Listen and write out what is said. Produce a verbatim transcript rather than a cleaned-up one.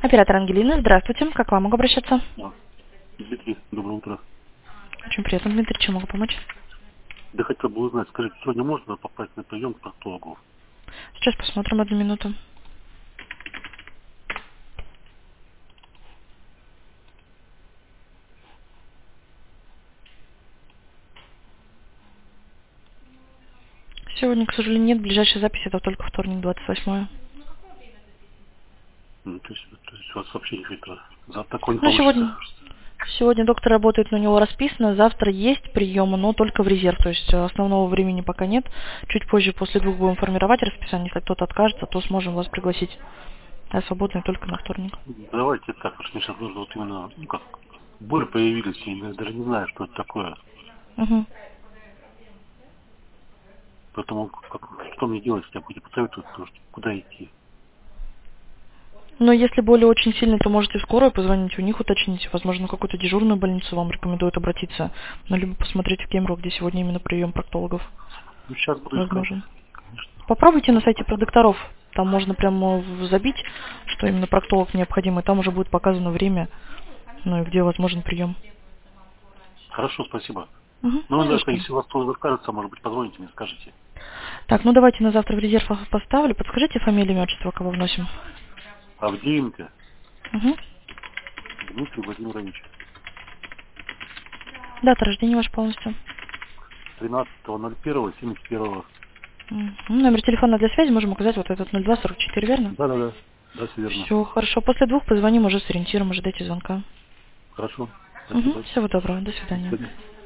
Оператор Ангелина, здравствуйте. Как к вам могу обращаться? Да. Дмитрий, доброе утро. Очень приятно, Дмитрий. Чем могу помочь? Да хотел бы узнать, скажите, сегодня можно попасть на прием к проктологу? Сейчас посмотрим одну минуту. Сегодня, к сожалению, нет. Ближайшая запись это только вторник, двадцать восьмое. Ну, то, есть, то есть у вас вообще не фильтра. За такой не Ну, получится. сегодня, сегодня доктор работает, но у него расписано. Завтра есть приемы, но только в резерв. То есть основного времени пока нет. Чуть позже, после двух, будем формировать расписание. Если кто-то откажется, то сможем вас пригласить. А свободный только на вторник. Давайте так, потому что мне сейчас нужно вот именно, ну как, боль появилась, я даже не знаю, что это такое. Угу. Поэтому как, что мне делать, если я буду посоветовать, то, что, куда идти? Но если боли очень сильные, то можете в скорую позвонить, у них уточнить. Возможно, какую-то дежурную больницу вам рекомендуют обратиться. Ну, либо посмотреть в Кемерово, где сегодня именно прием проктологов. Ну, сейчас буду искать, Возможно. конечно. Попробуйте на сайте продокторов. Там можно прямо в- забить, что именно проктолог необходим, и там уже будет показано время, ну и где возможен прием. Хорошо, спасибо. Угу, Ну, не за даже что. если у вас тоже откажется, может быть, позвоните мне, скажите. Так, ну давайте на завтра в резерв поставлю. Подскажите фамилию, имя, отчество, кого вносим. Авдеенко Угу. Дмитрий Владимирович. Дата рождения ваша полностью. тринадцатого ноль первого семьдесят первого. Мгм. Номер телефона для связи можем указать вот этот ноль два сорок четыре, верно? Да-да-да. Да, все верно. Все, хорошо. После двух позвоним уже с ориентиром, ожидайте звонка. Хорошо. Угу. Спасибо. Всего доброго. До До свидания. свидания.